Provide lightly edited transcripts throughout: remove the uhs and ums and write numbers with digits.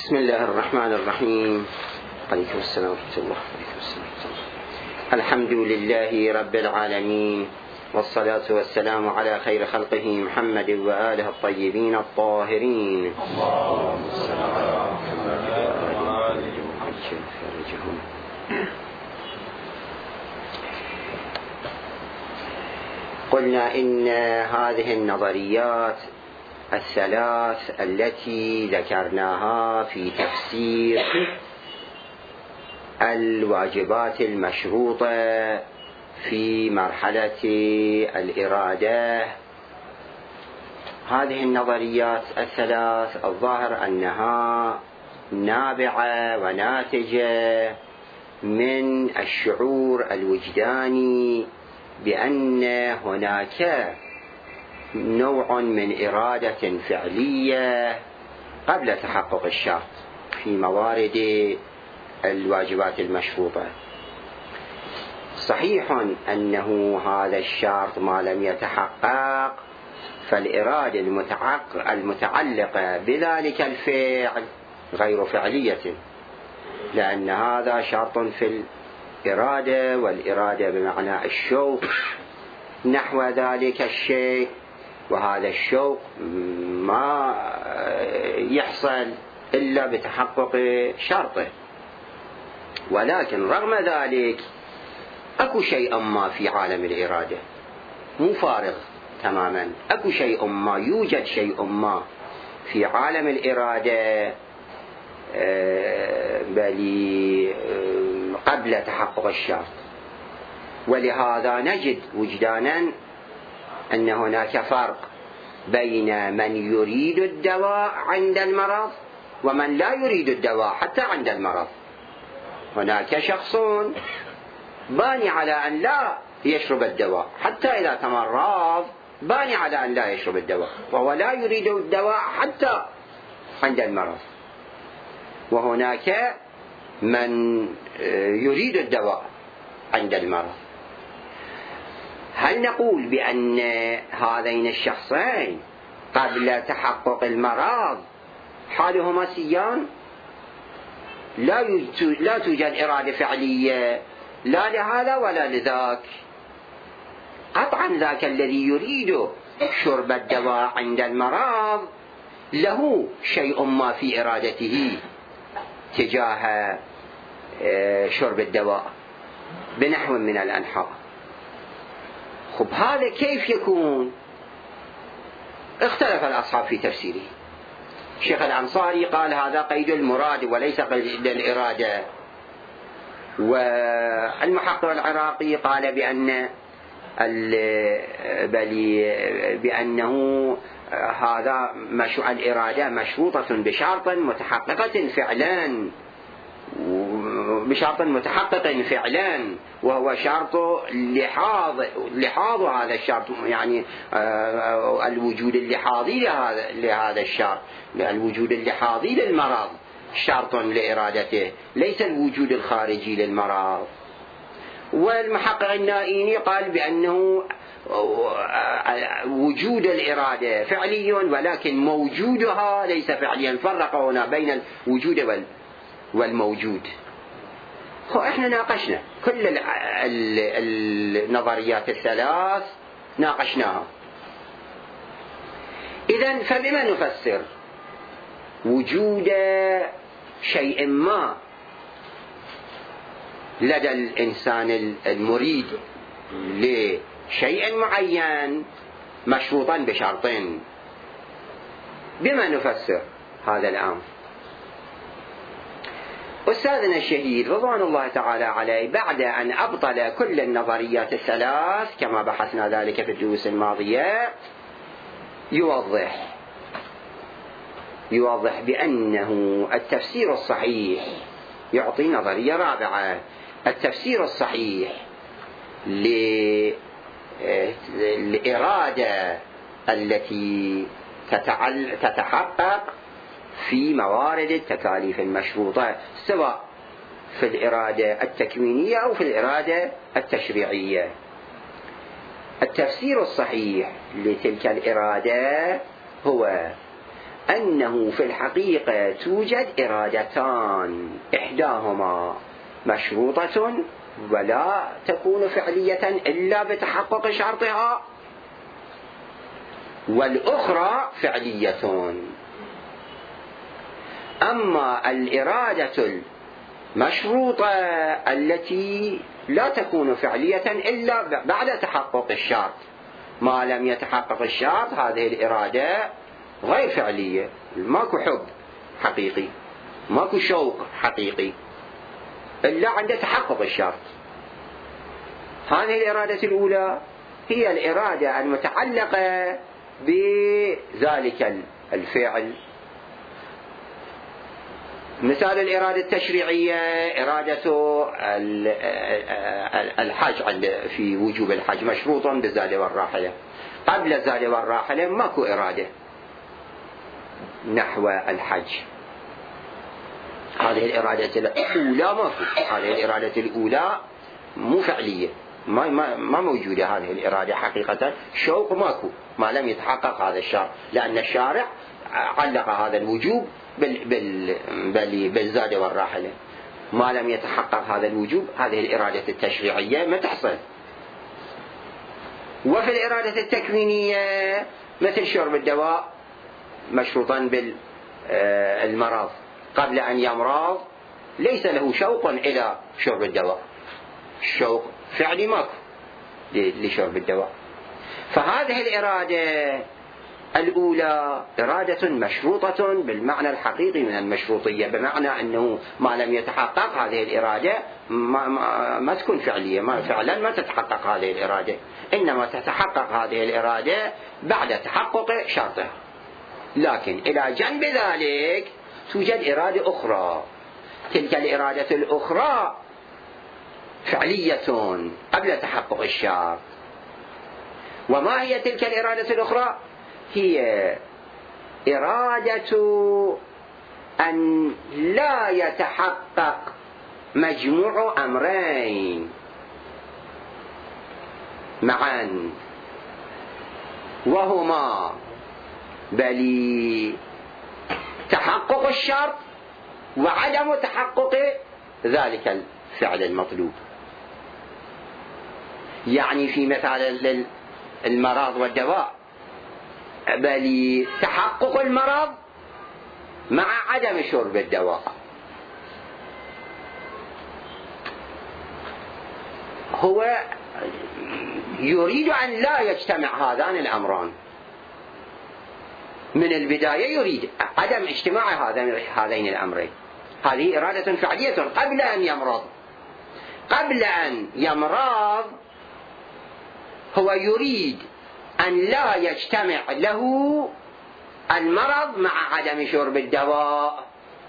بسم الله الرحمن الرحيم. عليكم السلام ورحمة الله. عليكم السلام ورحمة الله. الحمد لله رب العالمين، والصلاة والسلام على خير خلقه محمد وآله الطيبين الطاهرين. اللهم صل على محمد وآله وصحبه. قلنا إن هذه النظريات الثلاث التي ذكرناها في تفسير الواجبات المشروطة في مرحلة الإرادة، هذه النظريات الثلاث الظاهر أنها نابعة وناتجة من الشعور الوجداني بأن هناك نوع من إرادة فعلية قبل تحقق الشرط في موارد الواجبات المشروطة. صحيح أنه هذا الشرط ما لم يتحقق فالإرادة المتعلقة بذلك الفعل غير فعلية، لأن هذا شرط في الإرادة، والإرادة بمعنى الشوق نحو ذلك الشيء، وهذا الشوق ما يحصل إلا بتحقق شرطه. ولكن رغم ذلك أكو شيء ما في عالم الإرادة مو فارغ تماما، أكو شيء ما، يوجد شيء ما في عالم الإرادة بل قبل تحقق الشرط. ولهذا نجد وجدانا أن هناك فرق بين من يريد الدواء عند المرض ومن لا يريد الدواء حتى عند المرض. هناك شخص باني على أن لا يشرب الدواء حتى إذا تمرض، باني على أن لا يشرب الدواء، وهو لا يريد الدواء حتى عند المرض. وهناك من يريد الدواء عند المرض. هل نقول بأن هذين الشخصين قبل تحقق المرض حالهما سيان؟ لا توجد إرادة فعلية لا لهذا ولا لذاك. قطعا ذاك الذي يريد شرب الدواء عند المرض له شيء ما في إرادته تجاه شرب الدواء بنحو من الأنحاء. خب هذا كيف يكون؟ اختلف الأصحاب في تفسيره. الشيخ الأنصاري قال هذا قيد المراد وليس قيد الإرادة، والمحقق العراقي قال بأنه هذا الإرادة مشروطة بشرط متحققة فعلا، بشرط متحقق فعلا، وهو شرط لحاظ هذا الشرط، يعني الوجود اللحاظي لهذا الشرط، الوجود اللحاظي للمرض شرط لإرادته، ليس الوجود الخارجي للمرض. والمحقق النائيني قال بأنه وجود الإرادة فعلي ولكن موجودها ليس فعليا، فرق هنا بين الوجود والموجود. احنا ناقشنا كل النظريات الثلاث، ناقشناها. إذن فبما نفسر وجود شيء ما لدى الإنسان المريد لشيء معين مشروطا بشرطين؟ بما نفسر هذا الأمر؟ أستاذنا الشهيد رضوان الله تعالى عليه بعد أن أبطل كل النظريات الثلاث كما بحثنا ذلك في الدروس الماضية يوضح بأنه التفسير الصحيح، يعطي نظرية رابعة، التفسير الصحيح للإرادة التي تتحقق في موارد التكاليف المشروطة، سواء في الإرادة التكوينية أو في الإرادة التشريعية. التفسير الصحيح لتلك الإرادة هو أنه في الحقيقة توجد إرادتان، إحداهما مشروطة ولا تكون فعلية إلا بتحقق شرطها، والأخرى فعلية. أما الإرادة المشروطة التي لا تكون فعلية إلا بعد تحقق الشرط، ما لم يتحقق الشرط هذه الإرادة غير فعلية، ماكو حب حقيقي، ماكو شوق حقيقي إلا عند تحقق الشرط. هذه الإرادة الأولى هي الإرادة المتعلقة بذلك الفعل. مثال الإرادة التشريعية إرادة الحج، في وجوب الحج مشروط بالزاد والراحلة. قبل الزاد والراحلة ماكو إرادة نحو الحج، هذه الإرادة الأولى ماكو، هذه الإرادة الأولى مو فعلية، ما موجودة هذه الإرادة حقيقة، شوق ماكو ما لم يتحقق هذا الشرط، لأن الشارع علق هذا الوجوب بالزاد والراحلة. ما لم يتحقق هذا الوجوب هذه الإرادة التشريعية ما تحصل. وفي الإرادة التكوينية مثل شرب الدواء مشروطا بالمرض، قبل أن يمرض ليس له شوق إلى شرب الدواء، الشوق فعلي ماكو لشرب الدواء. فهذه الإرادة الأولى إرادة مشروطة بالمعنى الحقيقي من المشروطية، بمعنى أنه ما لم يتحقق هذه الإرادة ما تكون فعلية، فعلا ما تتحقق هذه الإرادة، إنما تتحقق هذه الإرادة بعد تحقق شرطها. لكن إلى جنب ذلك توجد إرادة أخرى، تلك الإرادة الأخرى فعلية قبل تحقق الشرط. وما هي تلك الإرادة الأخرى؟ هي إرادة أن لا يتحقق مجموع أمرين معا، وهما بل تحقق الشرط وعدم تحقق ذلك الفعل المطلوب. يعني في مثال المرض والدواء بل تحقق المرض مع عدم شرب الدواء. هو يريد أن لا يجتمع هذان الأمران من البداية، يريد عدم اجتماع هذين الأمرين. هذه إرادة فعلية قبل أن يمرض. قبل أن يمرض هو يريد أن لا يجتمع له المرض مع عدم شرب الدواء.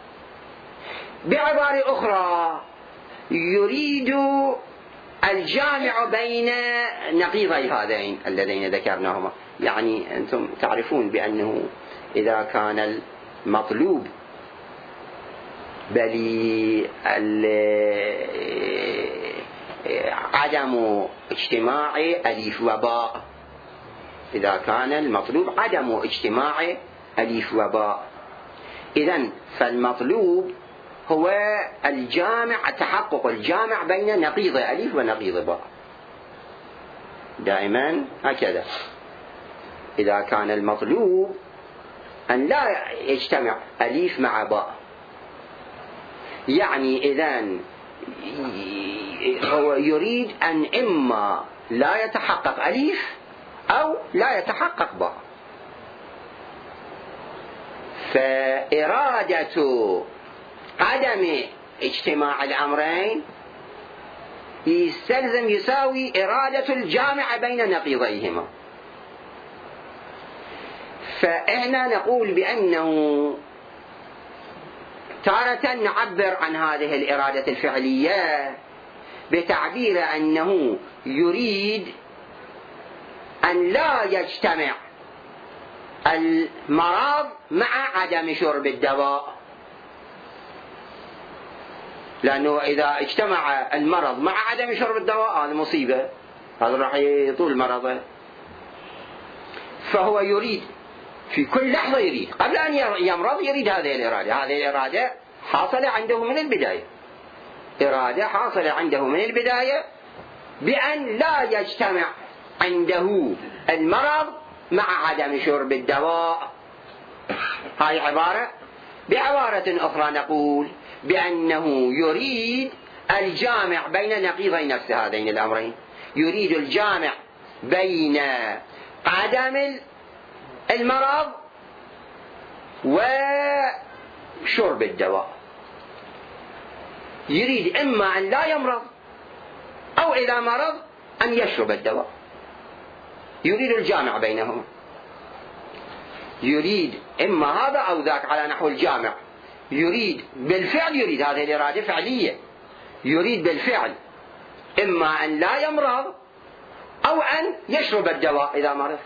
بعبارة أخرى يريد الجامع بين نقيضي هذين اللذين ذكرناهما. يعني أنتم تعرفون بأنه إذا كان المطلوب بل عدم اجتماع ألف وباء، إذا كان المطلوب عدم اجتماع ألف وباء، إذن فالمطلوب هو الجامع، تحقق الجامع بين نقيض ألف ونقيض باء. دائما هكذا، إذا كان المطلوب أن لا يجتمع ألف مع باء، يعني إذن هو يريد أن إما لا يتحقق ألف أو لا يتحقق باء. فإرادة عدم اجتماع الأمرين يساوي إرادة الجامع بين نقيضيهما. فإحنا نقول بأنه تارة نعبر عن هذه الإرادة الفعلية بتعبير أنه يريد أن لا يجتمع المرض مع عدم شرب الدواء، لأنه إذا اجتمع المرض مع عدم شرب الدواء هذا مصيبة، هذا راح يطول مرضه. فهو يريد في كل لحظة يريد، قبل أن يمرض يريد هذه الإرادة. هذه الإرادة حاصلة عنده من البداية، إرادة حاصلة عنده من البداية بأن لا يجتمع عنده المرض مع عدم شرب الدواء. هاي عبارة. بعبارة أخرى نقول بأنه يريد الجامع بين نقيضي نفس هذين الأمرين، يريد الجامع بين عدم المرض وشرب الدواء. يريد إما أن لا يمرض أو إذا مرض أن يشرب الدواء، يريد الجامع بينهما، يريد إما هذا أو ذاك على نحو الجامع. يريد بالفعل، يريد هذه الإرادة فعلية، يريد بالفعل إما أن لا يمرض أو أن يشرب الدواء إذا مرض.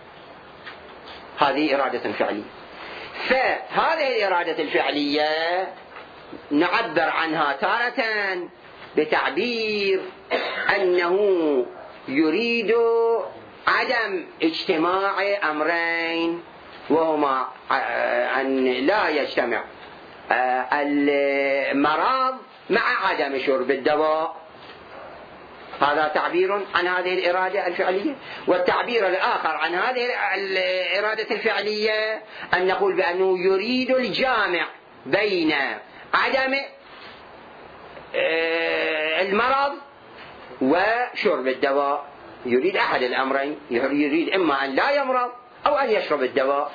هذه إرادة فعلية. فهذه الإرادة الفعلية نعبر عنها تارة بتعبير أنه يريد عدم اجتماع أمرين، وهما أن لا يجتمع المرض مع عدم شرب الدواء. هذا تعبير عن هذه الإرادة الفعلية. والتعبير الآخر عن هذه الإرادة الفعلية أن نقول بأنه يريد الجامع بين عدم المرض وشرب الدواء، يريد أحد الأمرين، يريد إما أن لا يمرض أو أن يشرب الدواء.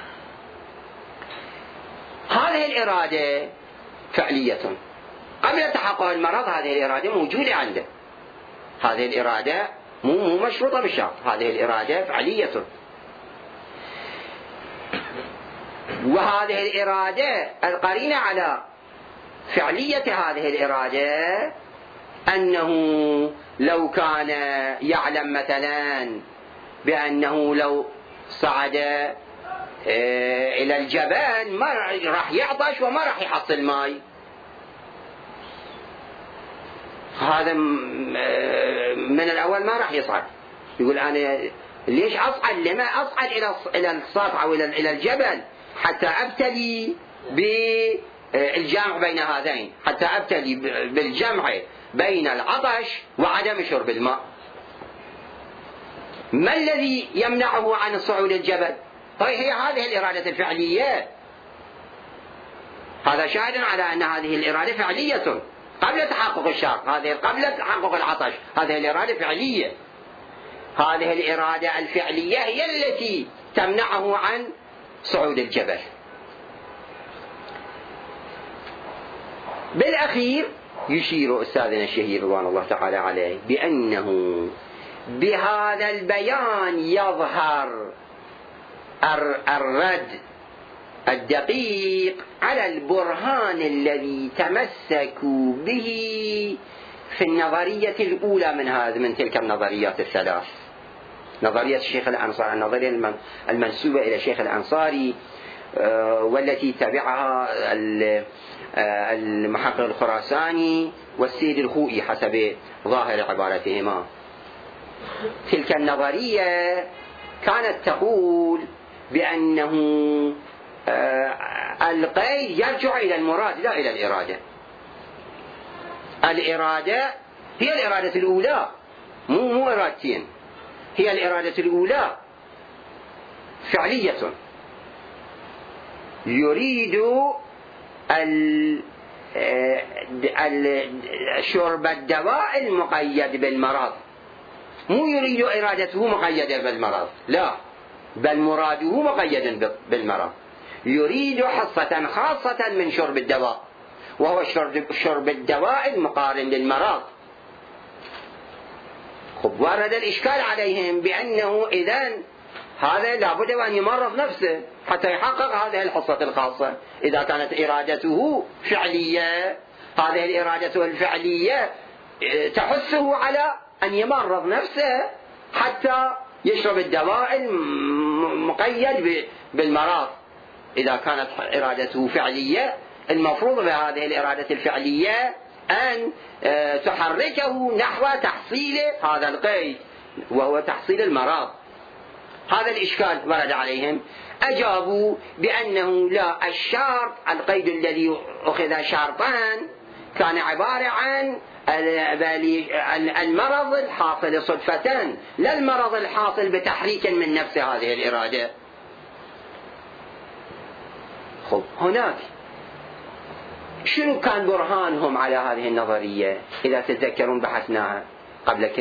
هذه الإرادة فعلية. قبل تحقق المرض هذه الإرادة موجودة عنده، هذه الإرادة مو مشروطة بالشرط، هذه الإرادة فعلية. وهذه الإرادة القرينة على فعلية هذه الإرادة أنه لو كان يعلم مثلا بأنه لو صعد إلى الجبل ما راح يعطش وما راح يحصل ماء، هذا من الأول ما راح يصعد. يقول أنا ليش أصعد؟ لما أصعد إلى السطح أو إلى الجبل حتى أبتلي بالجمع بين هذين، حتى أبتلي بالجمع بين العطش وعدم شرب الماء. ما الذي يمنعه عن الصعود الجبل؟ هي هذه الإرادة الفعلية. هذا شاهد على أن هذه الإرادة فعلية قبل تحقق الشرط، هذه قبل تحقق العطش، هذه الإرادة فعلية. هذه الإرادة الفعلية هي التي تمنعه عن صعود الجبل. بالأخير يشير أستاذنا الشهير رضوان الله تعالى عليه بأنه بهذا البيان يظهر الرد الدقيق على البرهان الذي تمسكوا به في النظرية الأولى من تلك النظريات الثلاث، نظرية الشيخ الأنصاري، النظرية المنسوبة إلى الشيخ الأنصاري، والتي تبعها المحقق الخراساني والسيد الخوئي حسب ظاهر عبارتهما. تلك النظرية كانت تقول بأنه القيد يرجع إلى المراد لا إلى الإرادة. الإرادة هي الإرادة الأولى، مو إرادتين، هي الإرادة الأولى فعلية، يريد شرب الدواء المقيد بالمرض، مو يريد إرادته مقيدة بالمرض، لا، بل مراده مقيد بالمرض، يريد حصة خاصة من شرب الدواء، وهو شرب الدواء المقارن للمرض. خب ورد الإشكال عليهم بأنه إذن هذا لابد أن يمرض نفسه حتى يحقق هذه الحصة الخاصة. إذا كانت إرادته فعلية، هذه الإرادة الفعلية تحثه على أن يمرض نفسه حتى يشرب الدواء المقيد بالمرض. إذا كانت إرادته فعلية، المفروض بهذه الإرادة الفعلية أن تحركه نحو تحصيل هذا القيد، وهو تحصيل المرض. هذا الإشكال ورد عليهم. أجابوا بأنه لا، الشرط القيد الذي أخذ شرطان كان عبارة عن المرض الحاصل صدفة، لا المرض الحاصل بتحريك من نفس هذه الإرادة. خب هناك شنو كان برهانهم على هذه النظرية؟ إذا تتذكرون بحثناها قبل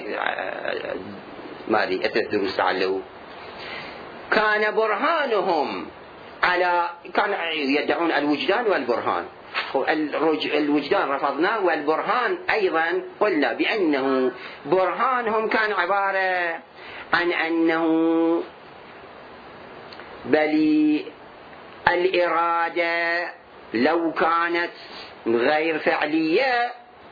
ماذا 3 دروس لعله. كان برهانهم على، كان يدعون الوجدان والبرهان. الوجدان رفضناه، والبرهان أيضا قلنا بأنه برهانهم كان عبارة عن أنه بل الإرادة لو كانت غير فعلية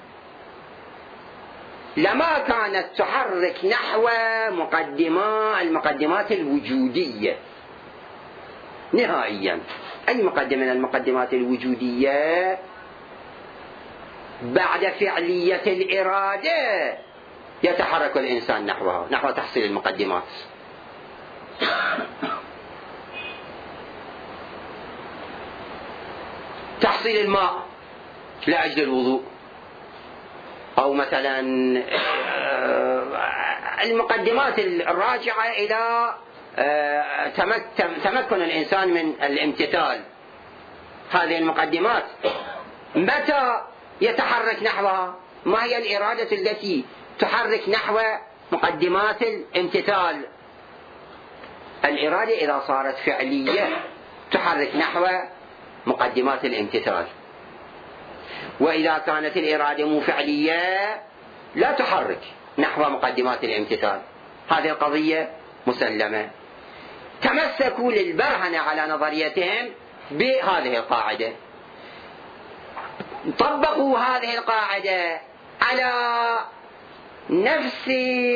لما كانت تحرك نحو المقدمات الوجودية نهائيا. أي مقدمة من المقدمات الوجودية بعد فعلية الإرادة يتحرك الإنسان نحوها، نحو تحصيل المقدمات. تحصيل الماء لأجل الوضوء، أو مثلا المقدمات الراجعة إلى تمكن الإنسان من الامتثال. هذه المقدمات متى يتحرك نحوها؟ ما هي الإرادة التي تحرك نحو مقدمات الامتثال؟ الإرادة إذا صارت فعلية تحرك نحو مقدمات الامتثال، وإذا كانت الإرادة مو فعلية لا تحرك نحو مقدمات الامتثال. هذه القضية مسلمة. تمسكوا للبرهنة على نظريتهم بهذه القاعدة، طبقوا هذه القاعدة على نفس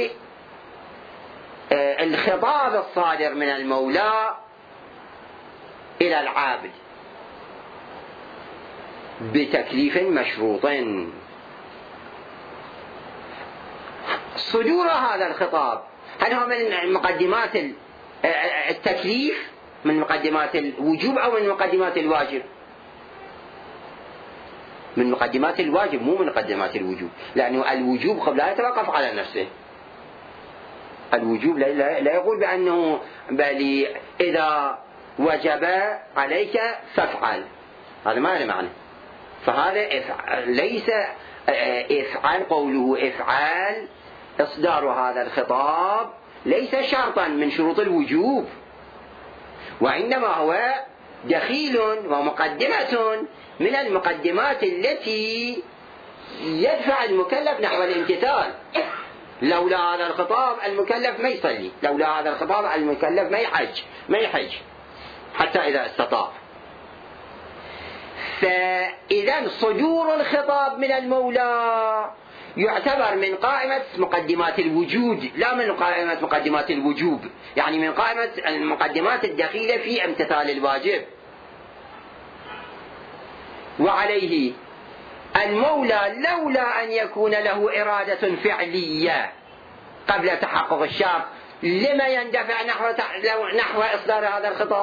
الخطاب الصادر من المولى إلى العابد بتكليف مشروط. صدور هذا الخطاب هل هو من مقدمات التكليف، من مقدمات الوجوب، أو من مقدمات الواجب؟ من مقدمات الواجب، مو من مقدمات الوجوب، لأنه الوجوب قبل لا يتوقف على نفسه. الوجوب لا يقول بأنه بل إذا وجب عليك فافعل، هذا ما له معنى. فهذا ليس افعل، قوله افعل إصدار هذا الخطاب ليس شرطا من شروط الوجوب، وإنما هو دخيل ومقدمة من المقدمات التي يدفع المكلف نحو الامتثال. لولا هذا الخطاب المكلف ما يصلي، لولا هذا الخطاب المكلف ما يحج حتى إذا استطاع. فإذا صدور الخطاب من المولى يعتبر من قائمة مقدمات الوجود، لا من قائمة مقدمات الوجوب، يعني من قائمة المقدمات الدخيلة في امتثال الواجب. وعليه المولى لولا أن يكون له إرادة فعلية قبل تحقق الشرط لما يندفع نحو إصدار هذا الخطاب؟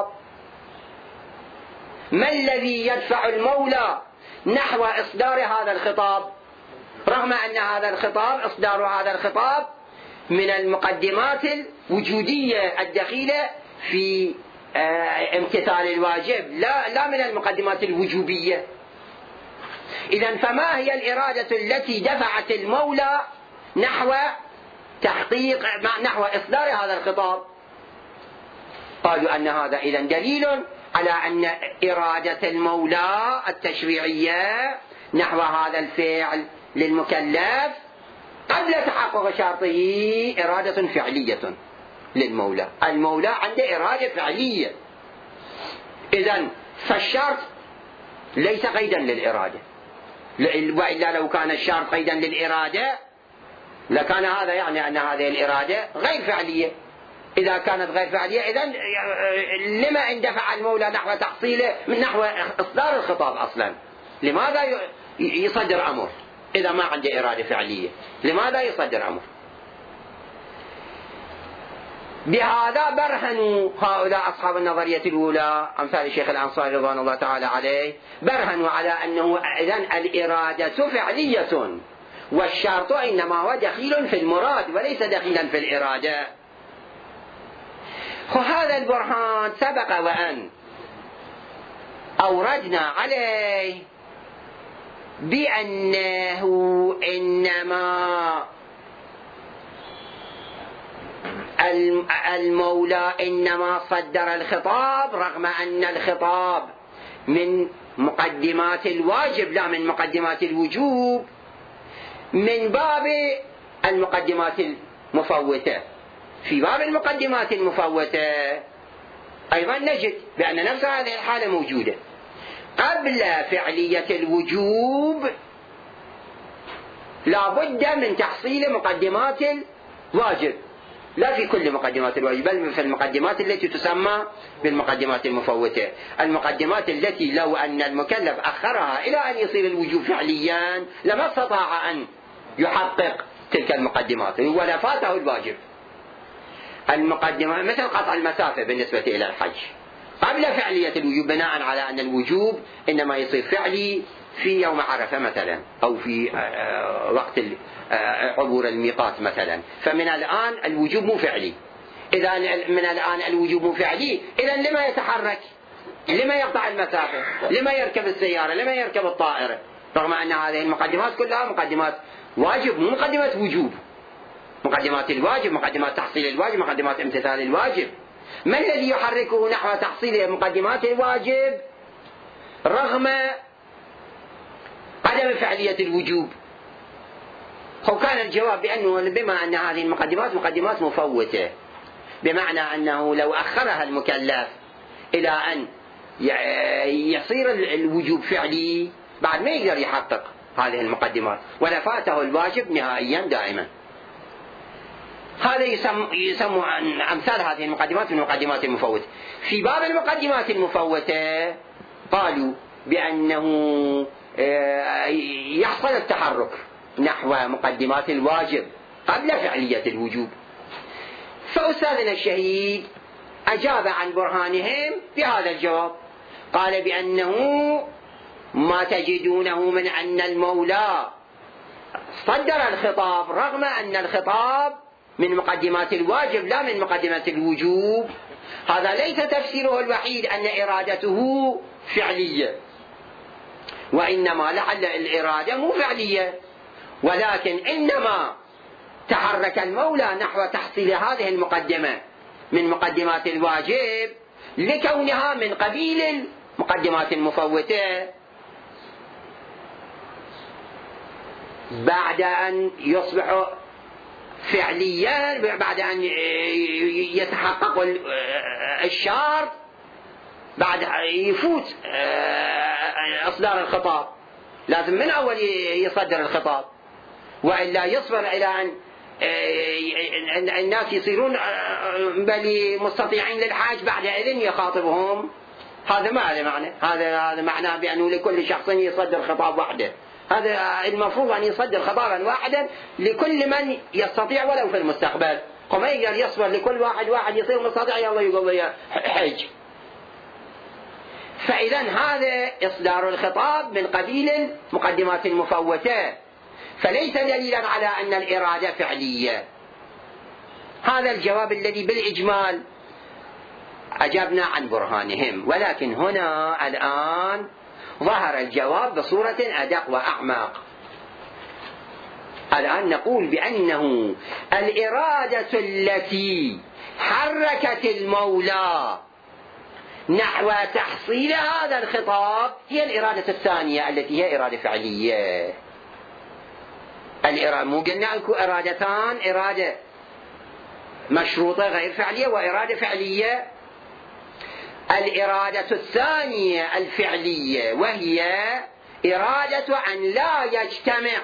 ما الذي يدفع المولى نحو إصدار هذا الخطاب، رغم أن هذا الخطاب، إصدار هذا الخطاب من المقدمات الوجودية الدخيلة في امتثال الواجب، لا من المقدمات الوجوبية. إذن فما هي الإرادة التي دفعت المولى نحو تحقيق، نحو إصدار هذا الخطاب؟ قالوا أن هذا إذن دليل على أن إرادة المولى التشريعية نحو هذا الفعل للمكلف قبل تحقق شرطه إرادة فعلية للمولى. المولى عنده إرادة فعلية، إذن فالشرط ليس قيدا للإرادة، وإلا لو كان الشرط قيدا للإرادة لكان هذا يعني أن هذه الإرادة غير فعلية. إذا كانت غير فعلية إذن لما اندفع المولى نحو تحصيله من نحو إصدار الخطاب أصلا؟ لماذا يصدر أمر إذا ما عنده إرادة فعلية؟ لماذا يصدر أمر؟ بهذا برهنوا هؤلاء أصحاب النظرية الأولى أمثال الشيخ الأنصاري رضوان الله تعالى عليه، برهنوا على أنه إذن الإرادة فعلية، والشرط إنما هو دخيل في المراد وليس دخيلا في الإرادة. وهذا البرهان سبق وأن أوردنا عليه بأنه إنما المولى إنما صدر الخطاب رغم أن الخطاب من مقدمات الواجب لا من مقدمات الوجوب، من باب المقدمات المفوتة. في باب المقدمات المفوتة أيضا نجد بأن نفس هذه الحالة موجودة. قبل فعلية الوجوب لا بد من تحصيل مقدمات الواجب، لا في كل مقدمات الواجب بل في المقدمات التي تسمى بالمقدمات المفوتة، المقدمات التي لو أن المكلف أخرها إلى أن يصير الوجوب فعليا لما استطاع أن يحقق تلك المقدمات ولا فاته الواجب. المقدمة مثل قطع المسافة بالنسبة إلى الحج قبل فعلية الوجوب بناء على أن الوجوب إنما يصير فعلي في يوم عرفة مثلا أو في وقت عبور الميقات مثلا، فمن الآن الوجوب مو فعلي. إذا من الآن الوجوب مو فعلي، إذا لما يتحرك؟ لما يقطع المسافة؟ لما يركب السيارة؟ لما يركب الطائرة؟ رغم أن هذه المقدمات كلها مقدمات واجب مو مقدمات وجوب. مقدمات الواجب، مقدمات تحصيل الواجب، مقدمات امتثال الواجب. ما الذي يحركه نحو تحصيل مقدمات الواجب رغم عدم فعلية الوجوب؟ هو كان الجواب بأنه بما أن هذه المقدمات مقدمات مفوتة، بمعنى أنه لو أخرها المكلف إلى أن يصير الوجوب فعلي بعد ما يقدر يحقق هذه المقدمات ولا فاته الواجب نهائيا دائما. هذا يسمى أمثال هذه المقدمات من المقدمات المفوتة. في باب المقدمات المفوتة قالوا بأنه يحصل التحرك نحو مقدمات الواجب قبل فعلية الوجوب. فأستاذنا الشهيد أجاب عن برهانهم بهذا الجواب، قال بأنه ما تجدونه من أن المولى صدر الخطاب رغم أن الخطاب من مقدمات الواجب لا من مقدمات الوجوب، هذا ليس تفسيره الوحيد أن إرادته فعلية، وإنما لعل الإرادة مو فعلية، ولكن إنما تحرك المولى نحو تحصيل هذه المقدمة من مقدمات الواجب لكونها من قبيل المقدمات المفوتة. بعد أن يصبح فعليا، بعد أن يتحقق الشرط، بعد يفوت إصدار الخطاب، لازم من أول يصدر الخطاب، وإلا يصبر إلى أن الناس يصيرون بل مستطيعين للحاج بعد إذن يخاطبهم. هذا ما له معنى، هذا معناه بأنه لكل شخص يصدر خطاب وحده. هذا المفروض أن يصدر خطابا واحدا لكل من يستطيع ولو في المستقبل، وما يقدر يصبر لكل واحد يصير مستطيع يلا يقول حج. فإذا هذا إصدار الخطاب من قبيل المقدمات المفوتة، فليس دليلا على أن الإرادة فعلية. هذا الجواب الذي بالإجمال أجبنا عن برهانهم، ولكن هنا الآن ظهر الجواب بصورة أدق وأعمق. الآن نقول بأنه الإرادة التي حركت المولى نحو تحصيل هذا الخطاب هي الإرادة الثانية التي هي إرادة فعلية. الإرادة مو قلنا أكو إرادتان، إرادة مشروطة غير فعلية وإرادة فعلية. الإرادة الثانية الفعلية وهي إرادة أن لا يجتمع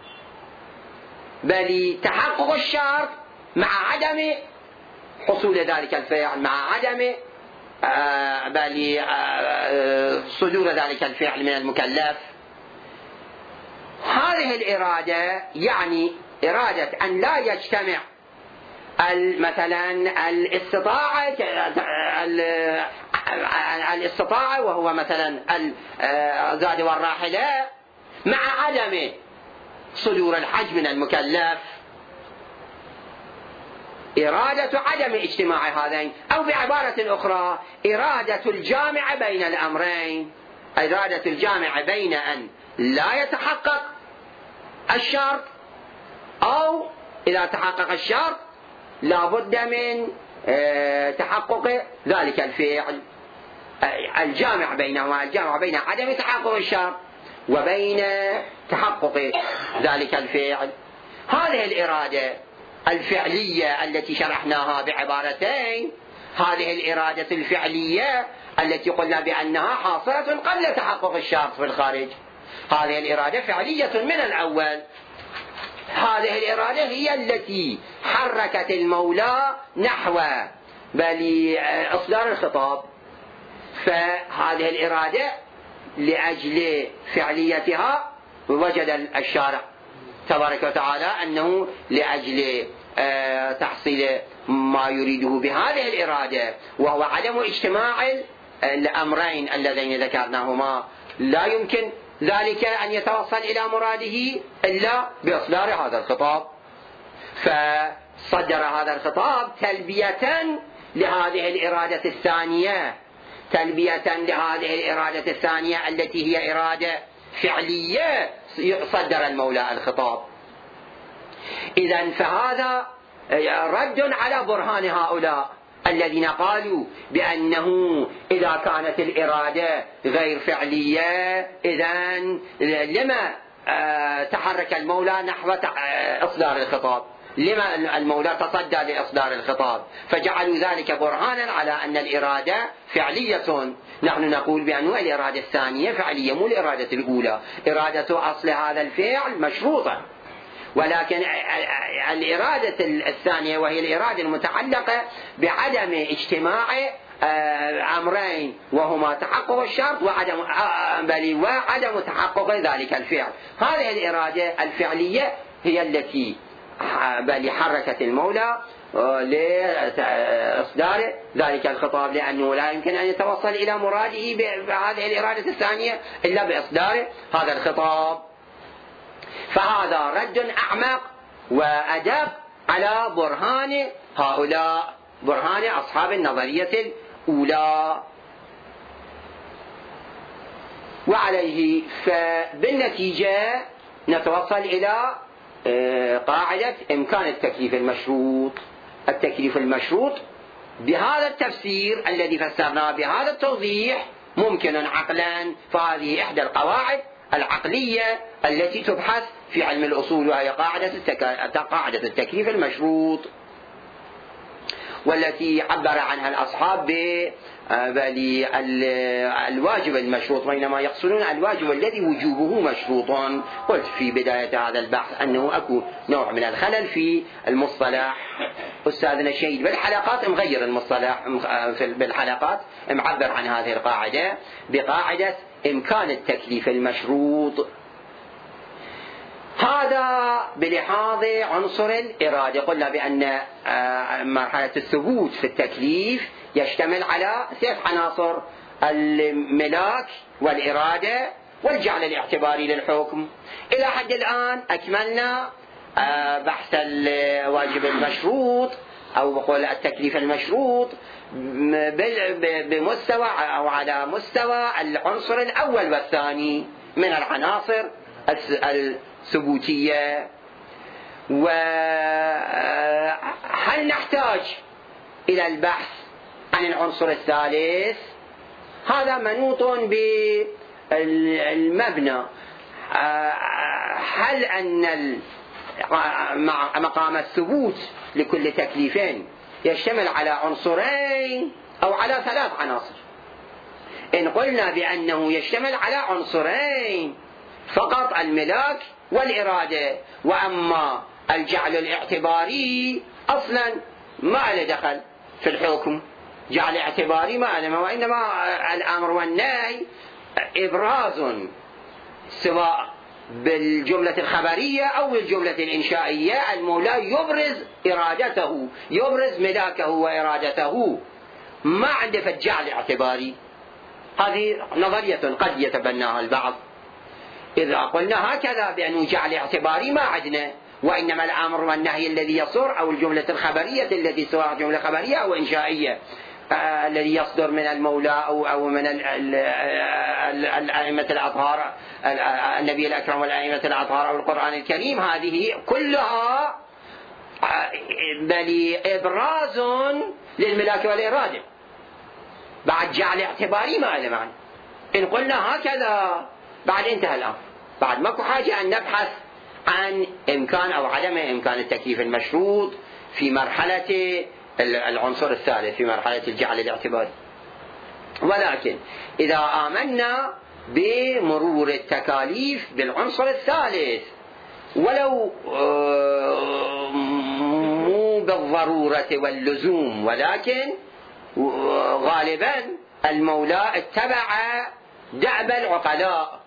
بل تحقق الشرط مع عدم حصول ذلك الفعل، مع عدم بل صدور ذلك الفعل من المكلف. هذه الإرادة يعني إرادة أن لا يجتمع مثلا الاستطاعة وهو مثلا الزاد والراحلة، مع عدم صدور الحج من المكلف، إرادة عدم اجتماع هذين، أو بعبارة أخرى إرادة الجامع بين الأمرين، إرادة الجامع بين أن لا يتحقق الشرط، أو إذا تحقق الشرط لا بد من تحقق ذلك الفعل. الجامع بينهما، الجامع بين عدم تحقق الشرط وبين تحقق ذلك الفعل. هذه الإرادة الفعلية التي شرحناها بعبارتين، هذه الإرادة الفعلية التي قلنا بأنها حاصلة قبل تحقق الشرط في الخارج، هذه الإرادة فعلية من الأول. هذه الإرادة هي التي حركت المولى نحو إصدار الخطاب. فهذه الإرادة لأجل فعليتها وجد الشارع تبارك وتعالى أنه لأجل تحصيل ما يريده بهذه الإرادة، وهو عدم اجتماع الأمرين اللذين ذكرناهما، لا يمكن ذلك أن يتوصل إلى مراده إلا بإصدار هذا الخطاب. فصدر هذا الخطاب تلبية لهذه الإرادة الثانية، تلبية لهذه الإرادة الثانية التي هي إرادة فعلية، صدر المولى الخطاب. إذن فهذا رد على برهان هؤلاء الذين قالوا بأنه إذا كانت الإرادة غير فعلية إذن لما تحرك المولى نحو إصدار الخطاب، لما المولى تصدى لإصدار الخطاب، فجعلوا ذلك برهانا على أن الإرادة فعلية. نحن نقول بأن الإرادة الثانية فعلية، مو الإرادة الأولى. إرادة أصل هذا الفعل مشروطة، ولكن الإرادة الثانية وهي الإرادة المتعلقة بعدم اجتماع أمرين، وهما تحقق الشرط وعدم تحقق ذلك الفعل. هذه الإرادة الفعلية هي التي حركت المولى لإصدار ذلك الخطاب، لأنه لا يمكن أن يتوصل إلى مراده بهذه الإرادة الثانية إلا بإصدار هذا الخطاب. فهذا رد أعمق وأدق على برهان هؤلاء، برهان أصحاب النظرية الأولى. وعليه فبالنتيجة نتوصل إلى قاعدة إمكان التكليف المشروط. التكليف المشروط بهذا التفسير الذي فسرناه بهذا التوضيح ممكن عقلا، فهذه إحدى القواعد العقلية التي تبحث في علم الأصول، وهي قاعدة التكليف المشروط، والتي عبر عنها الأصحاب بالواجب المشروط، وإنما يقصدون الواجب الذي وجوبه مشروط. قلت في بداية هذا البحث أنه أكو نوع من الخلل في المصطلح. أستاذنا الشهيد بالحلقات مغير المصطلح، بالحلقات معبر عن هذه القاعدة بقاعدة إمكان التكليف المشروط. هذا بلحاظ عنصر الإرادة. قلنا بأن مرحلة الثبوت في التكليف يشتمل على 3 عناصر: الملاك والإرادة والجعل الاعتباري للحكم. إلى حد الآن أكملنا بحث الواجب المشروط أو بقول التكليف المشروط بمستوى أو على مستوى العنصر الأول والثاني من العناصر الثبوتية. وهل نحتاج إلى البحث عن العنصر الثالث؟ هذا منوط بالمبنى. هل أن مقام الثبوت لكل تكليفين يشتمل على عنصرين أو على 3 عناصر؟ إن قلنا بأنه يشتمل على عنصرين فقط، الملاك والإرادة، وأما الجعل الاعتباري أصلا ما له دخل في الحكم، جعل اعتباري ما له، وإنما الأمر والنهي إبراز سواء بالجملة الخبرية أو بالجملة الإنشائية المولى يبرز إرادته، يبرز ملاكه وإرادته، ما عنده فجعل اعتباري. هذه نظرية قد يتبناها البعض. إذا قلنا هكذا بأنه جعل اعتباري ما عندنا، وإنما الأمر والنهي الذي يصدر أو الجملة الخبرية التي سواء جملة خبرية أو إنشائية الذي يصدر من المولى أو من الأئمة الأطهار، النبي الأكرم والأئمة الأطهار أو القرآن الكريم، هذه كلها بل إبراز للملاك والإرادة. بعد جعل اعتباري ما له معنى. إن قلنا هكذا بعد انتهى الأمر، بعد ماكو حاجة أن نبحث عن إمكان أو عدم إمكان التكليف المشروط في مرحلة العنصر الثالث، في مرحلة الجعل الاعتباري. ولكن إذا آمنا بمرور التكاليف بالعنصر الثالث ولو مو بالضرورة واللزوم، ولكن غالبا المولى اتبع دأب العقلاء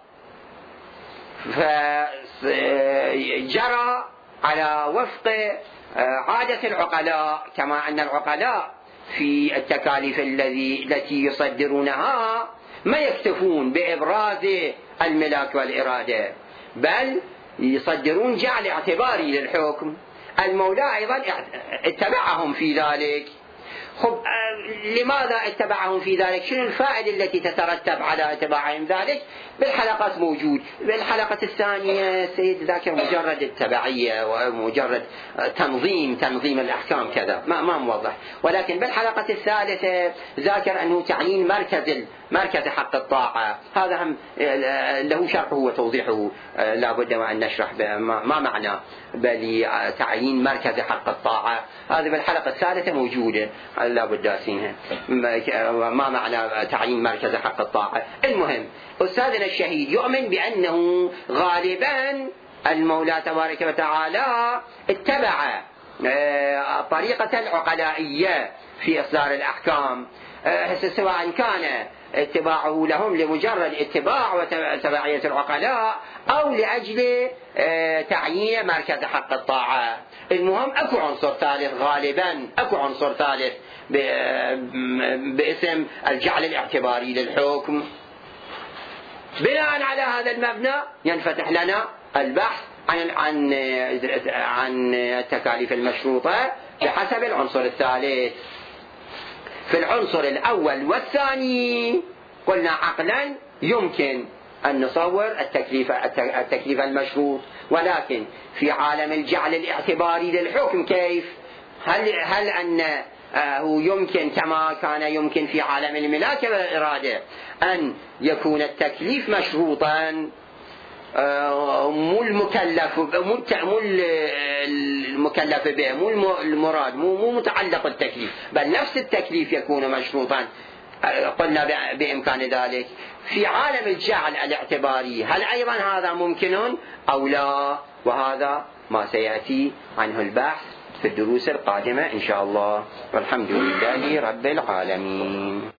فجرى على وفق عادة العقلاء، كما أن العقلاء في التكاليف التي يصدرونها ما يكتفون بإبراز الملاك والإرادة، بل يصدرون جعل اعتباري للحكم. المولى أيضا اتبعهم في ذلك. خب لماذا اتبعهم في ذلك؟ شنو الفائدة التي تترتب على اتباعهم ذلك؟ بالحلقات موجود. بالحلقة الثانية سيد ذاكر مجرد التبعية ومجرد تنظيم الأحكام كذا، ما موضح. ولكن بالحلقة الثالثة ذاكر أنه تعيين مركز حق الطاعة، هذا هم له شرحه وتوضيحه، لا بد وأن نشرح ما معنى بل تعيين مركز حق الطاعة. هذا بالحلقة الثالثة موجودة، لا بد أسينها ما معنى تعيين مركز حق الطاعة. المهم أستاذنا الشهيد يؤمن بأنه غالبا المولى تبارك وتعالى اتبع طريقة العقلائية في إصدار الأحكام، سواء كان اتباعه لهم لمجرد اتباع وتبعية العقلاء أو لأجل تعيين مركز حق الطاعة. المهم أكو عنصر ثالث، غالبا أكو عنصر ثالث باسم الجعل الاعتباري للحكم. بناء على هذا المبنى ينفتح لنا البحث عن التكاليف المشروطة بحسب العنصر الثالث. في العنصر الأول والثاني قلنا عقلا يمكن أن نصور التكليف المشروط، ولكن في عالم الجعل الاعتباري للحكم كيف؟ هل أنه يمكن كما كان يمكن في عالم الملاكة والإرادة أن يكون التكليف مشروطا، مو المكلف به، مو المراد، مو متعلق التكليف، بل نفس التكليف يكون مشروطا. قلنا بإمكان ذلك. في عالم الجعل الاعتباري هل أيضا هذا ممكن أو لا؟ وهذا ما سيأتي عنه البحث في الدروس القادمة إن شاء الله، والحمد لله رب العالمين.